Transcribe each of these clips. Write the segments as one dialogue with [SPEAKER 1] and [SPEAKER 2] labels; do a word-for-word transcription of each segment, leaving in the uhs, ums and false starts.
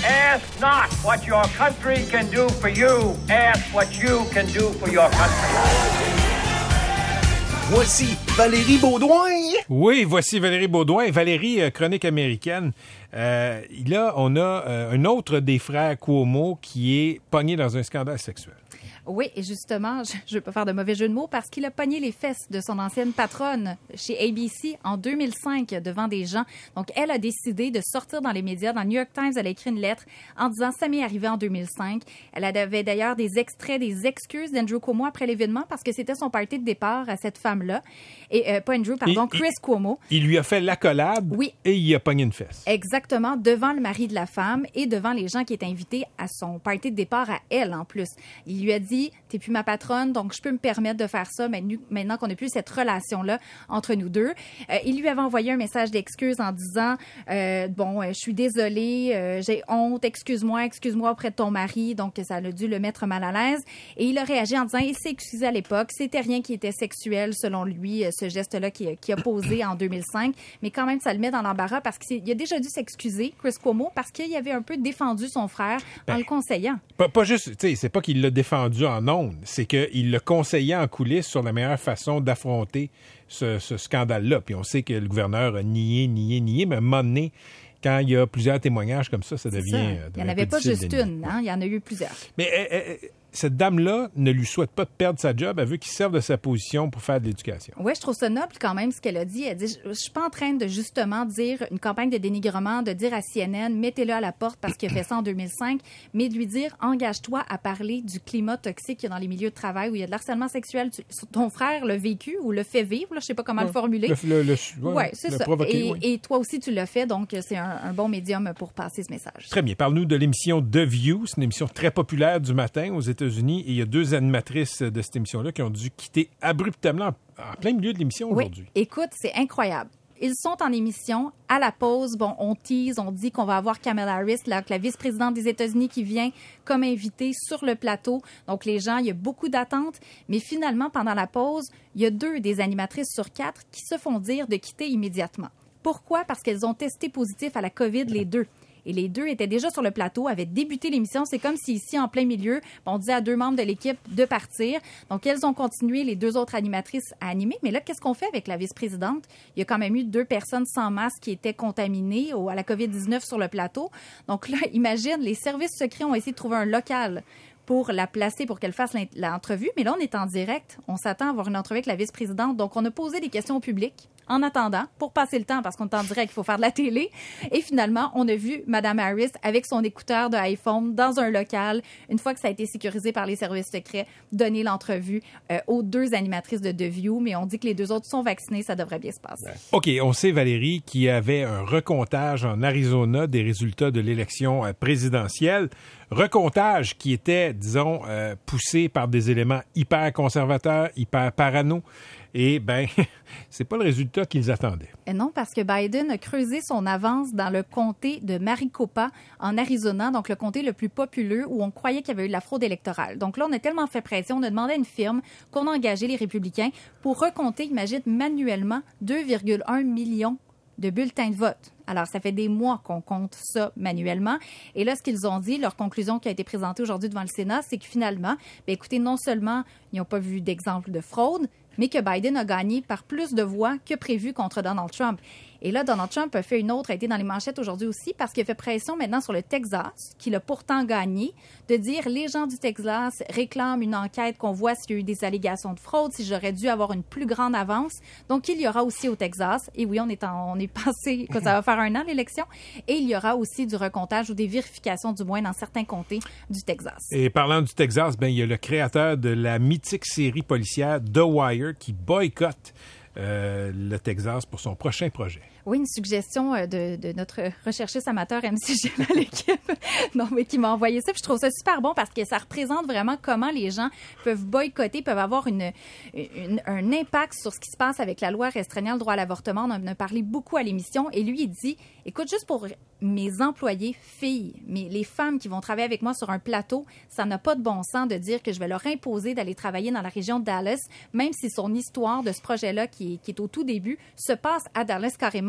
[SPEAKER 1] Ask not what your country can do for you. Ask what you can do for your country.
[SPEAKER 2] Voici Valérie Beaudoin.
[SPEAKER 3] Oui, voici Valérie Beaudoin. Valérie, euh, chronique américaine. Euh, là, on a euh, un autre des frères Cuomo qui est pogné dans un scandale sexuel.
[SPEAKER 4] Oui, et justement, je ne veux pas faire de mauvais jeu de mots parce qu'il a pogné les fesses de son ancienne patronne chez A B C en deux mille cinq devant des gens. Donc, elle a décidé de sortir dans les médias. Dans le New York Times, elle a écrit une lettre en disant « Ça m'est arrivé en deux mille cinq ». Elle avait d'ailleurs des extraits, des excuses d'Andrew Cuomo après l'événement parce que c'était son party de départ à cette femme-là. Et euh, pas Andrew, pardon,
[SPEAKER 3] il,
[SPEAKER 4] Chris
[SPEAKER 3] il,
[SPEAKER 4] Cuomo.
[SPEAKER 3] Il lui a fait l'accolade
[SPEAKER 4] oui.
[SPEAKER 3] et il a pogné une fesse.
[SPEAKER 4] Exactement, devant le mari de la femme et devant les gens qui étaient invités à son party de départ à elle, en plus. Il lui a dit « T'es plus ma patronne, donc je peux me permettre de faire ça maintenant qu'on n'a plus cette relation-là entre nous deux. Euh, il lui avait envoyé un message d'excuse en disant euh, « Bon, euh, je suis désolée, euh, j'ai honte, excuse-moi, excuse-moi auprès de ton mari. » Donc, ça a dû le mettre mal à l'aise. Et il a réagi en disant « Il s'est excusé à l'époque. C'était rien qui était sexuel, selon lui, ce geste-là qu'il qui a posé en deux mille cinq. » Mais quand même, ça le met dans l'embarras parce qu'il a déjà dû s'excuser, Chris Cuomo, parce qu'il avait un peu défendu son frère ben, en le conseillant.
[SPEAKER 3] Pas, pas juste, tu sais, c'est pas qu'il l'a défendu en ondes, c'est qu'il le conseillait en coulisses sur la meilleure façon d'affronter ce, ce scandale-là. Puis on sait que le gouverneur a nié, nié, nié, mais à un moment donné, quand il y a plusieurs témoignages comme ça, ça devient...
[SPEAKER 4] Ça.
[SPEAKER 3] Euh,
[SPEAKER 4] il n'y en avait pas juste une, hein? Il y en a eu plusieurs.
[SPEAKER 3] Mais euh, euh, cette dame-là ne lui souhaite pas de perdre sa job. Elle veut qu'il serve de sa position pour faire de l'éducation.
[SPEAKER 4] Oui, je trouve ça noble quand même ce qu'elle a dit. Elle dit, je ne suis pas en train de justement dire une campagne de dénigrement, de dire à C N N, mettez-le à la porte parce qu'il a fait ça en deux mille cinq, mais de lui dire, engage-toi à parler du climat toxique qu'il y a dans les milieux de travail où il y a de l'harcèlement sexuel. Tu, ton frère l'a vécu ou le fait vivre, là, je ne sais pas comment ouais. le formuler.
[SPEAKER 3] Le, le, le, ouais,
[SPEAKER 4] ouais, c'est
[SPEAKER 3] le
[SPEAKER 4] ça.
[SPEAKER 3] Provoquer,
[SPEAKER 4] et,
[SPEAKER 3] oui.
[SPEAKER 4] et toi aussi, tu l'as fait, donc c'est un, un bon médium pour passer ce message.
[SPEAKER 3] Très bien. Parle-nous de l'émission The View. C'est une émission très populaire du matin aux États-Unis et il y a deux animatrices de cette émission-là qui ont dû quitter abruptement en plein milieu de l'émission
[SPEAKER 4] oui.
[SPEAKER 3] aujourd'hui.
[SPEAKER 4] Écoute, c'est incroyable. Ils sont en émission. À la pause, bon, on tease, on dit qu'on va avoir Kamala Harris, la, la vice-présidente des États-Unis, qui vient comme invitée sur le plateau. Donc, les gens, il y a beaucoup d'attentes. Mais finalement, pendant la pause, il y a deux des animatrices sur quatre qui se font dire de quitter immédiatement. Pourquoi? Parce qu'elles ont testé positif à la COVID, les deux. Et les deux étaient déjà sur le plateau, avaient débuté l'émission. C'est comme si ici, en plein milieu, on disait à deux membres de l'équipe de partir. Donc, elles ont continué, les deux autres animatrices, à animer. Mais là, qu'est-ce qu'on fait avec la vice-présidente? Il y a quand même eu deux personnes sans masque qui étaient contaminées au, à la COVID dix-neuf sur le plateau. Donc là, imagine, les services secrets ont essayé de trouver un local pour la placer, pour qu'elle fasse l'entrevue. Mais là, on est en direct. On s'attend à avoir une entrevue avec la vice-présidente. Donc, on a posé des questions au public en attendant, pour passer le temps, parce qu'on est en direct, il faut faire de la télé. Et finalement, on a vu Mme Harris avec son écouteur de iPhone dans un local, une fois que ça a été sécurisé par les services secrets, donner l'entrevue euh, aux deux animatrices de The View. Mais on dit que les deux autres sont vaccinés, ça devrait bien se passer.
[SPEAKER 3] OK, on sait, Valérie, qu'il y avait un recomptage en Arizona des résultats de l'élection présidentielle. Recomptage qui était, disons, euh, poussé par des éléments hyper conservateurs, hyper parano. Et ben, c'est pas le résultat qu'ils attendaient.
[SPEAKER 4] Et non, parce que Biden a creusé son avance dans le comté de Maricopa, en Arizona, donc le comté le plus populeux où on croyait qu'il y avait eu de la fraude électorale. Donc là, on a tellement fait pression, on a demandé à une firme qu'on a engagé les républicains pour recompter, imagine, manuellement deux virgule un millions de bulletins de vote. Alors, ça fait des mois qu'on compte ça manuellement. Et là, ce qu'ils ont dit, leur conclusion qui a été présentée aujourd'hui devant le Sénat, c'est que finalement, bien, écoutez, non seulement ils n'ont pas vu d'exemple de fraude, mais que Biden a gagné par plus de voix que prévu contre Donald Trump. Et là, Donald Trump a fait une autre, a été dans les manchettes aujourd'hui aussi, parce qu'il a fait pression maintenant sur le Texas, qu'il a pourtant gagné, de dire les gens du Texas réclament une enquête, qu'on voit s'il y a eu des allégations de fraude, si j'aurais dû avoir une plus grande avance. Donc, il y aura aussi au Texas, et oui, on est, en, on est passé, que ça va faire un an l'élection, et il y aura aussi du recomptage ou des vérifications, du moins, dans certains comtés du Texas.
[SPEAKER 3] Et parlant du Texas, ben il y a le créateur de la mythique série policière The Wire qui boycotte Euh, le Texas pour son prochain projet.
[SPEAKER 4] Oui, une suggestion de, de notre recherchiste amateur M C G à l'équipe, non, mais qui m'a envoyé ça. Puis je trouve ça super bon parce que ça représente vraiment comment les gens peuvent boycotter, peuvent avoir une, une, un impact sur ce qui se passe avec la loi restreignant le droit à l'avortement. On en a parlé beaucoup à l'émission. Et lui, il dit, écoute, juste pour mes employés filles, mais les femmes qui vont travailler avec moi sur un plateau, ça n'a pas de bon sens de dire que je vais leur imposer d'aller travailler dans la région de Dallas, même si son histoire de ce projet-là, qui est, qui est au tout début, se passe à Dallas carrément.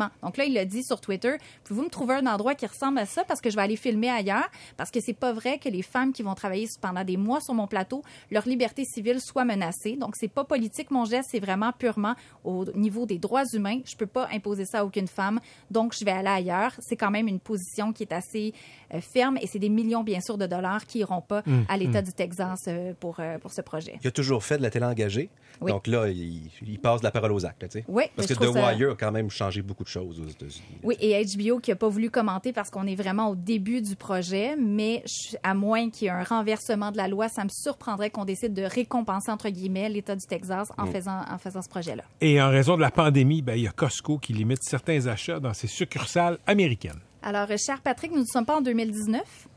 [SPEAKER 4] gens. Donc là, il a dit sur Twitter, pouvez-vous me trouver un endroit qui ressemble à ça parce que je vais aller filmer ailleurs, parce que c'est pas vrai que les femmes qui vont travailler pendant des mois sur mon plateau, leur liberté civile soit menacée. Donc c'est pas politique mon geste, c'est vraiment purement au niveau des droits humains. Je peux pas imposer ça à aucune femme, donc je vais aller ailleurs. C'est quand même une position qui est assez euh, ferme et c'est des millions, bien sûr, de dollars qui iront pas mmh, à l'État mmh. du Texas euh, pour, euh, pour ce projet.
[SPEAKER 2] Il a toujours fait de la télé engagée. Oui. Donc là, il, il passe de la parole aux actes. Tu sais.
[SPEAKER 4] Oui,
[SPEAKER 2] parce que The ça... Wire a quand même changé beaucoup de choses aux États-Unis.
[SPEAKER 4] Oui, et H B O qui n'a pas voulu commenter parce qu'on est vraiment au début du projet, mais à moins qu'il y ait un renversement de la loi, ça me surprendrait qu'on décide de récompenser, entre guillemets, l'État du Texas en, mmh. faisant, en faisant ce projet-là.
[SPEAKER 3] Et en raison de la pandémie, ben, il y a Costco qui limite certains achats dans ses succursales américaines. Alors,
[SPEAKER 4] cher Patrick, nous ne sommes pas en deux mille dix-neuf.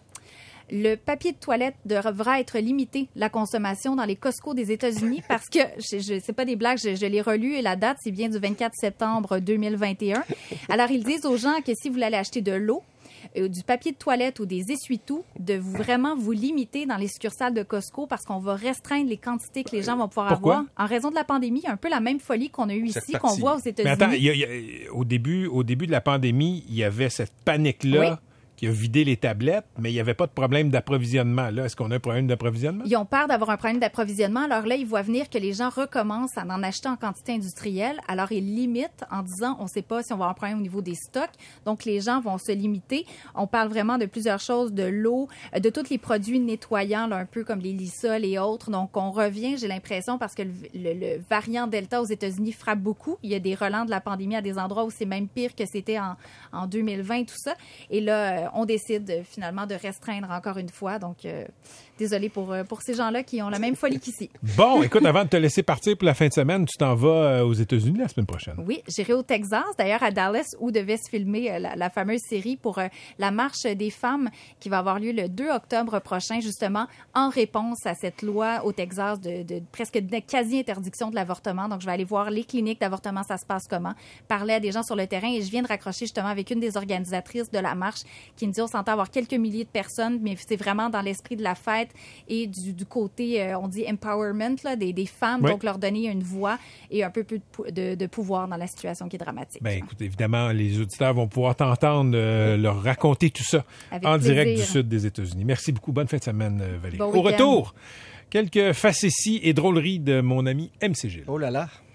[SPEAKER 4] Le papier de toilette devra être limité, la consommation dans les Costco des États-Unis, parce que, je, je c'est pas des blagues, je, je l'ai relu et la date, c'est bien du vingt-quatre septembre deux mille vingt et un. Alors, ils disent aux gens que si vous allez acheter de l'eau, euh, du papier de toilette ou des essuie-tout, de vous, vraiment vous limiter dans les succursales de Costco parce qu'on va restreindre les quantités que les gens vont pouvoir
[SPEAKER 3] Pourquoi?
[SPEAKER 4] avoir. En raison de la pandémie, un peu la même folie qu'on a eue ici, qu'on voit aux États-Unis.
[SPEAKER 3] Mais attends, il y a, il y a, au, début, au début de la pandémie, il y avait cette panique-là. Oui. Qui a vidé les tablettes, mais il n'y avait pas de problème d'approvisionnement. Là, est-ce qu'on a un problème d'approvisionnement?
[SPEAKER 4] Ils ont peur d'avoir un problème d'approvisionnement. Alors là, ils voient venir que les gens recommencent à en acheter en quantité industrielle. Alors, ils limitent en disant, on ne sait pas si on va avoir un problème au niveau des stocks. Donc, les gens vont se limiter. On parle vraiment de plusieurs choses, de l'eau, de tous les produits nettoyants, là, un peu comme les Lysol et autres. Donc, on revient, j'ai l'impression, parce que le, le, le variant Delta aux États-Unis frappe beaucoup. Il y a des relents de la pandémie à des endroits où c'est même pire que c'était en, en deux mille vingt, tout ça. Et là, on décide finalement de restreindre encore une fois. Donc, euh, désolé pour, pour ces gens-là qui ont la même folie qu'ici.
[SPEAKER 3] Bon, écoute, avant de te laisser partir pour la fin de semaine, tu t'en vas aux États-Unis la semaine prochaine.
[SPEAKER 4] Oui, j'irai au Texas, d'ailleurs à Dallas, où devait se filmer la, la fameuse série pour euh, la marche des femmes qui va avoir lieu le deux octobre prochain, justement, en réponse à cette loi au Texas de, de presque de quasi-interdiction de l'avortement. Donc, je vais aller voir les cliniques d'avortement, ça se passe comment, parler à des gens sur le terrain et je viens de raccrocher justement avec une des organisatrices de la marche qui me dit on s'entend avoir quelques milliers de personnes, mais c'est vraiment dans l'esprit de la fête et du, du côté, euh, on dit empowerment, là, des, des femmes, oui. Donc leur donner une voix et un peu plus de, de, de pouvoir dans la situation qui est dramatique.
[SPEAKER 3] Bien, écoute, évidemment, les auditeurs vont pouvoir t'entendre euh, leur raconter tout ça avec en plaisir. Direct du sud des États-Unis. Merci beaucoup. Bonne fin de semaine, Valérie. Bon Au retour, quelques facéties et drôleries de mon ami M C Gilles.
[SPEAKER 2] Oh là là!